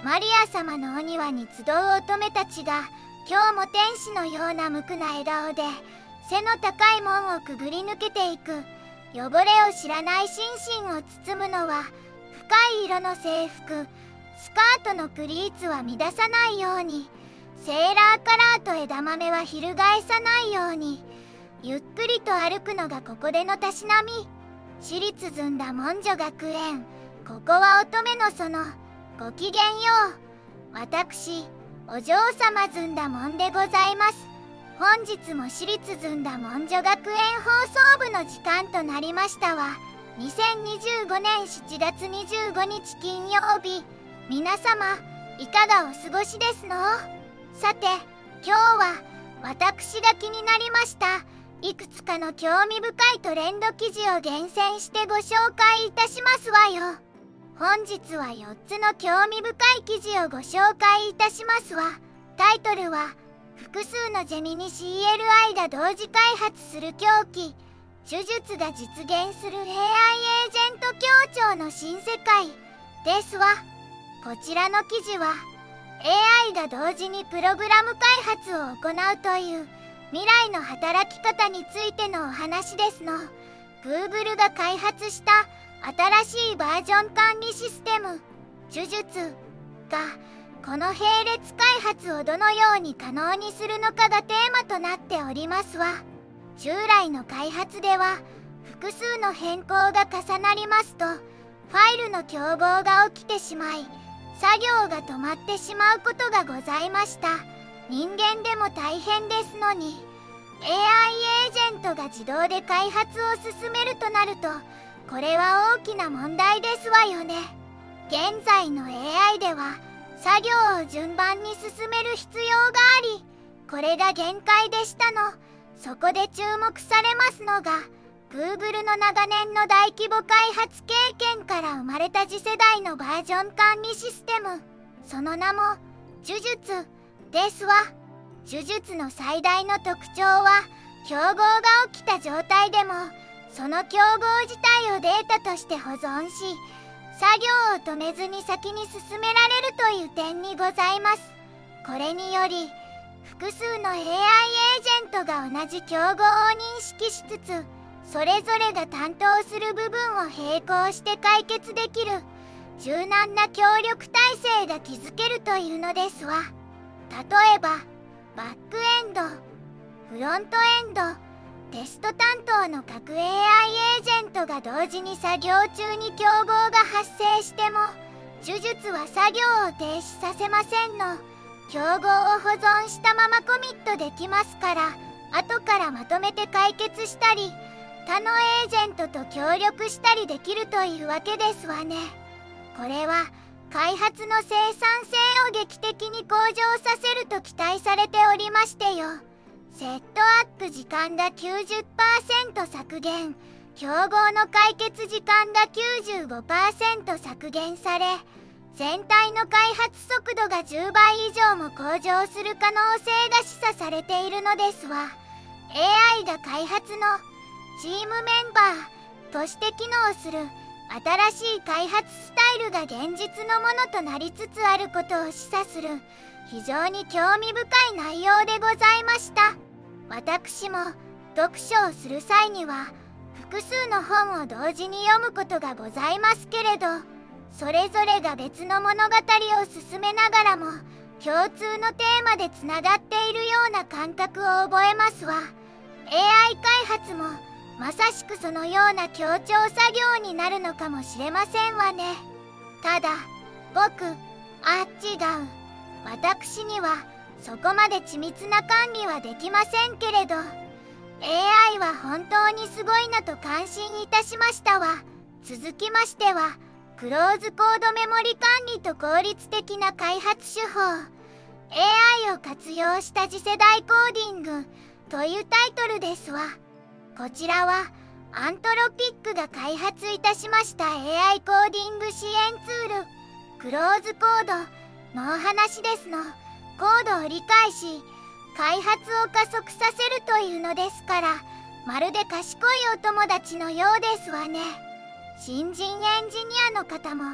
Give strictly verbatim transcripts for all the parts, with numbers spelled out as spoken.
マリア様のお庭に集う乙女たちが今日も天使のような無垢な笑顔で背の高い門をくぐり抜けていく。汚れを知らない心身を包むのは深い色の制服。スカートのプリーツは乱さないように、セーラーカラーと枝豆は翻さないように、ゆっくりと歩くのがここでのたしなみ。私立ずんだ文女学園、ここは乙女の園。ごきげんよう。私お嬢様ずんだもんでございます。本日も私立ずんだ文女学園放送部の時間となりましたわ。にせんにじゅうごねんしちがつにじゅうごにち金曜日、皆様いかがお過ごしですの？さて今日は私が気になりましたいくつかの興味深いトレンド記事を厳選してご紹介いたしますわよ。本日はよっつの興味深い記事をご紹介いたしますわ。タイトルは複数のジェミニ シーエルアイ が同時開発する狂気、呪術が実現する エーアイ エージェント協調の新世界ですわ。こちらの記事は エーアイ が同時にプログラム開発を行うという未来の働き方についてのお話ですの。 Google が開発した新しいバージョン管理システム呪術がこの並列開発をどのように可能にするのかがテーマとなっておりますわ。従来の開発では複数の変更が重なりますとファイルの競合が起きてしまい作業が止まってしまうことがございました。人間でも大変ですのに エーアイ エージェントが自動で開発を進めるとなるとこれは大きな問題ですわよね。現在の エーアイ では作業を順番に進める必要があり、これが限界でしたの。そこで注目されますのが Google の長年の大規模開発経験から生まれた次世代のバージョン管理システム、その名も呪術ですわ。呪術の最大の特徴は競合が起きた状態でもその競合自体をデータとして保存し作業を止めずに先に進められるという点にございます。これにより複数の エーアイ エージェントが同じ競合を認識しつつそれぞれが担当する部分を並行して解決できる柔軟な協力体制が築けるというのですわ。例えばバックエンド、フロントエンド、テスト担当の各 エーアイ エージェントが同時に作業中に競合が発生しても呪術は作業を停止させませんの。競合を保存したままコミットできますから後からまとめて解決したり他のエージェントと協力したりできるというわけですわね。これは開発の生産性を劇的に向上させると期待されておりましてよ。セットアップ時間が きゅうじゅっパーセント 削減、競合の解決時間が きゅうじゅうごパーセント 削減され全体の開発速度がじゅうばい以上も向上する可能性が示唆されているのですわ。 エーアイ が開発のチームメンバーとして機能する新しい開発スタイルが現実のものとなりつつあることを示唆する非常に興味深い内容でございました。私も読書をする際には複数の本を同時に読むことがございますけれどそれぞれが別の物語を進めながらも共通のテーマでつながっているような感覚を覚えますわ。 エーアイ 開発もまさしくそのような協調作業になるのかもしれませんわね。ただ僕あ違う私にはそこまで緻密な管理はできませんけれど エーアイ は本当にすごいなと感心いたしましたわ。続きましてはクローズコードメモリ管理と効率的な開発手法 エーアイ を活用した次世代コーディングというタイトルですわ。こちらはアントロピックが開発いたしました エーアイ コーディング支援ツールクローズコードのお話ですの。コードを理解し開発を加速させるというのですからまるで賢いお友達のようですわね。新人エンジニアの方も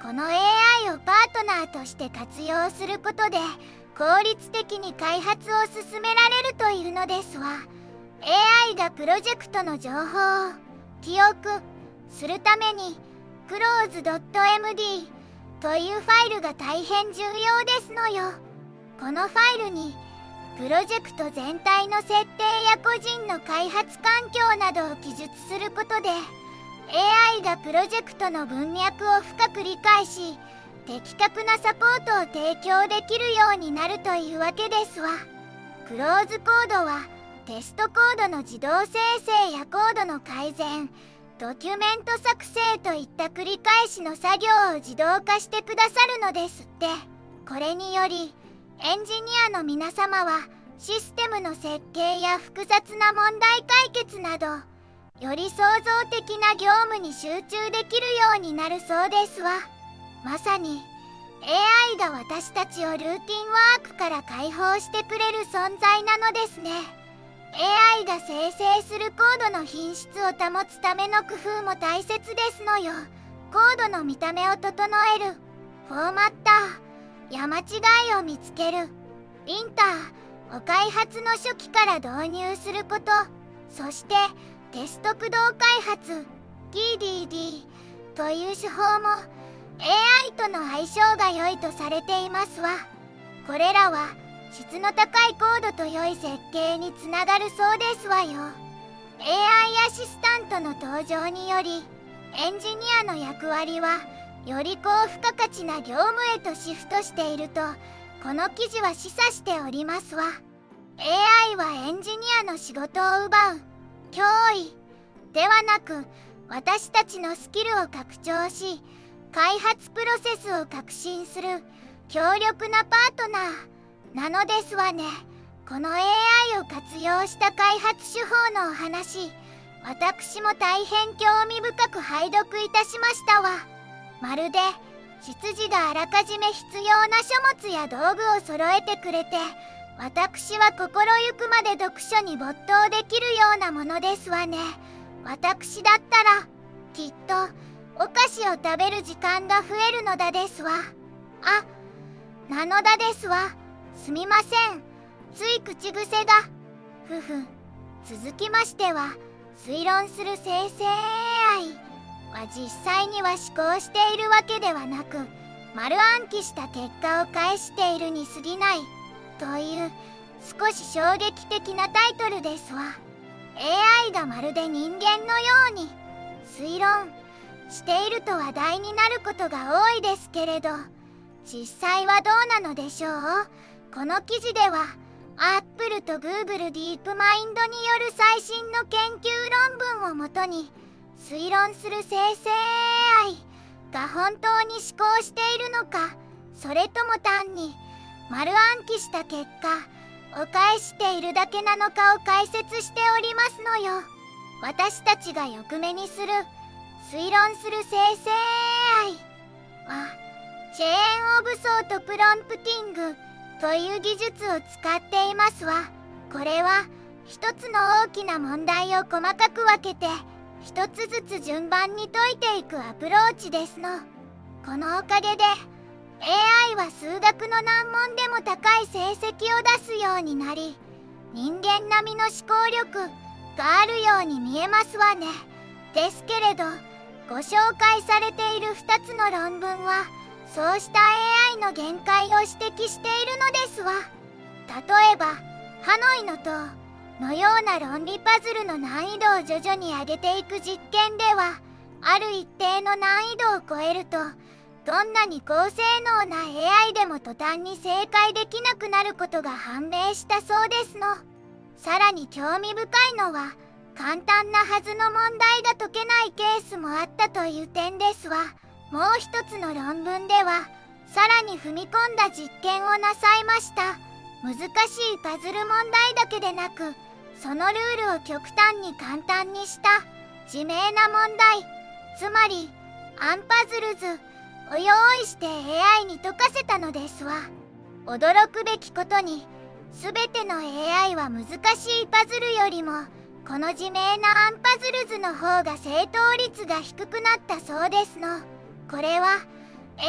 この エーアイ をパートナーとして活用することで効率的に開発を進められるというのですわ。 エーアイ がプロジェクトの情報を記憶するために クローズドットエムディー というファイルが大変重要ですのよ。このファイルにプロジェクト全体の設定や個人の開発環境などを記述することで エーアイ がプロジェクトの文脈を深く理解し的確なサポートを提供できるようになるというわけですわ。クローズコードはテストコードの自動生成やコードの改善、ドキュメント作成といった繰り返しの作業を自動化してくださるのですって。これによりエンジニアの皆様はシステムの設計や複雑な問題解決などより創造的な業務に集中できるようになるそうですわ。まさに エーアイ が私たちをルーティンワークから解放してくれる存在なのですね。 エーアイ が生成するコードの品質を保つための工夫も大切ですのよ。コードの見た目を整える、フォーマッターや間違いを見つける、インターを開発の初期から導入すること、そしてテスト駆動開発 ティーディーディー という手法も エーアイ との相性が良いとされていますわ。これらは質の高いコードと良い設計につながるそうですわよ。 エーアイ アシスタントの登場によりエンジニアの役割はより高付加価値な業務へとシフトしているとこの記事は示唆しておりますわ。 エーアイ はエンジニアの仕事を奪う脅威ではなく私たちのスキルを拡張し開発プロセスを革新する強力なパートナーなのですわね。この エーアイ を活用した開発手法のお話、私も大変興味深く拝読いたしましたわ。まるで執事があらかじめ必要な書物や道具を揃えてくれて私は心ゆくまで読書に没頭できるようなものですわね。私だったらきっとお菓子を食べる時間が増えるのだですわ。あ、なのだですわ。すみません。つい口癖が。ふふ。続きましては、推論する生成 エーアイ は実際には思考しているわけではなく、丸暗記した結果を返しているに過ぎないという少し衝撃的なタイトルですわ。エーアイ がまるで人間のように推論していると話題になることが多いですけれど、実際はどうなのでしょう。この記事ではアップルとグーグルディープマインドによる最新の研究論文をもとに推論する生成 エーアイ が本当に思考しているのか、それとも単に丸暗記した結果を返しているだけなのかを解説しておりますのよ。私たちがよく目にする推論する生成 エーアイ はチェーンオブソートプロンプティングという技術を使っていますわ。これは一つの大きな問題を細かく分けて一つずつ順番に解いていくアプローチですの。このおかげで エーアイ は数学の難問でも高い成績を出すようになり、人間並みの思考力があるように見えますわね。ですけれど、ご紹介されているふたつの論文はそうした エーアイ の限界を指摘しているのですわ。例えばハノイの塔のような論理パズルの難易度を徐々に上げていく実験では、ある一定の難易度を超えるとどんなに高性能な エーアイ でも途端に正解できなくなることが判明したそうですの。さらに興味深いのは簡単なはずの問題が解けないケースもあったという点ですわ。もう一つの論文ではさらに踏み込んだ実験をなさいました。難しいパズル問題だけでなく、そのルールを極端に簡単にした自明な問題、つまりアンパズルズを用意して エーアイ に解かせたのですわ。驚くべきことに全ての エーアイ は難しいパズルよりもこの自明なアンパズルズの方が正答率が低くなったそうですの。これは エー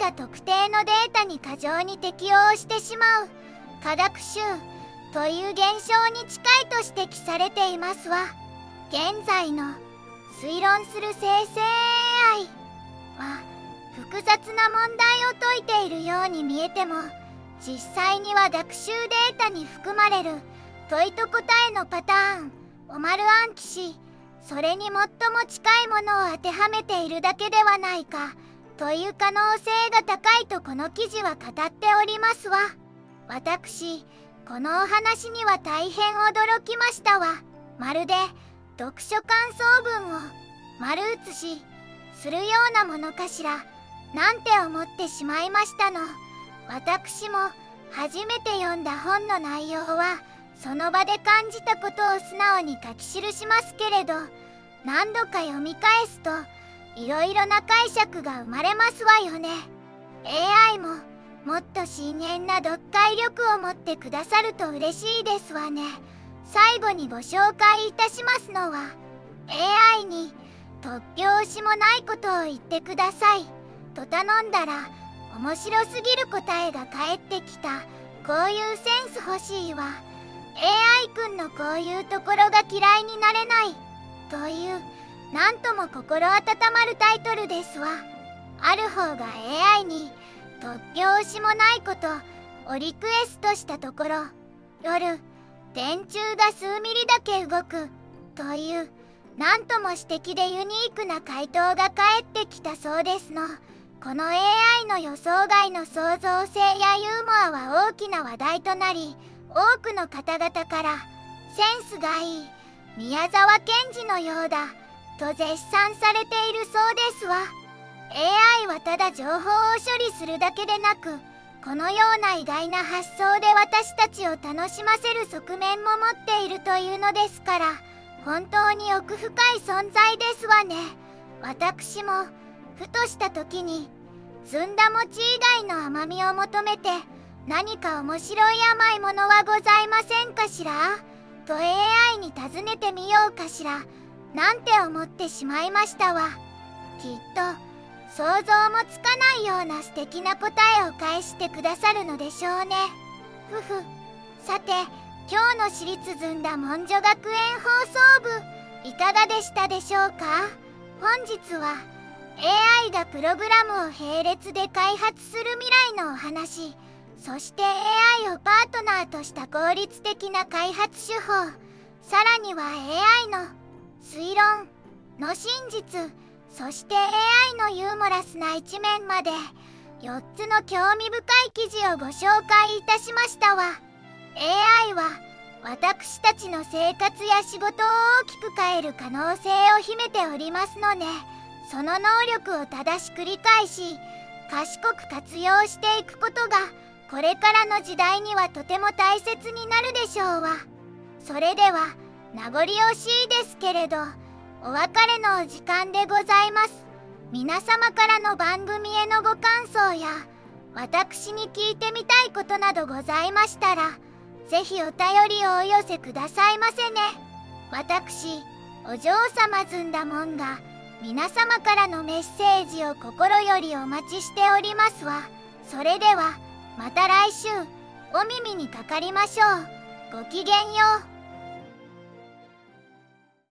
が特定のデータに過剰に適応してしまう過学習という現象に近いと指摘されていますわ。現在の推論する生成 エーアイ は複雑な問題を解いているように見えても、実際には学習データに含まれる問いと答えのパターンを丸暗記し、それに最も近いものを当てはめているだけではないかという可能性が高いとこの記事は語っておりますわ。私、このお話には大変驚きましたわ。まるで読書感想文を丸写しするようなものかしら、なんて思ってしまいましたの。私も初めて読んだ本の内容はその場で感じたことを素直に書き記しますけれど、何度か読み返すといろいろな解釈が生まれますわよね。 エーアイ ももっと深遠な読解力を持ってくださると嬉しいですわね。最後にご紹介いたしますのは、 エーアイ に突拍子もないことを言ってくださいと頼んだら面白すぎる答えが返ってきた、こういうセンス欲しいわ。 エーアイ くんのこういうところが嫌いになれないという、なんとも心温まるタイトルですわ。ある方が エーアイ に突拍子もないことをリクエストしたところ、夜電柱が数ミリだけ動くというなんとも私的でユニークな回答が返ってきたそうですの。この エーアイ の予想外の創造性やユーモアは大きな話題となり、多くの方々からセンスがいい、宮沢賢治のようだと絶賛されているそうですわ。 エーアイ はただ情報を処理するだけでなく、このような意外な発想で私たちを楽しませる側面も持っているというのですから、本当に奥深い存在ですわね。私もふとした時に、ずんだ餅以外の甘みを求めて何か面白い甘いものはございませんかしらと エーアイ に尋ねてみようかしらなんて思ってしまいましたわ。きっと想像もつかないような素敵な答えを返してくださるのでしょうね。ふふ。さて、今日の私立ずんだ文女学園放送部いかがでしたでしょうか。本日は エーアイ がプログラムを並列で開発する未来のお話、そして エーアイ をパートナーとした効率的な開発手法、さらには エーアイ の推論の真実、そして エーアイ のユーモラスな一面までよっつの興味深い記事をご紹介いたしましたわ。 エーアイ は私たちの生活や仕事を大きく変える可能性を秘めておりますので、その能力を正しく理解し賢く活用していくことがこれからの時代にはとても大切になるでしょうわ。それでは名残惜しいですけれどお別れのお時間でございます。皆様からの番組へのご感想や私に聞いてみたいことなどございましたら、ぜひお便りをお寄せくださいませね。私、お嬢様ずんだもんが皆様からのメッセージを心よりお待ちしておりますわ。それではまた来週お耳にかかりましょう。ごきげんよう。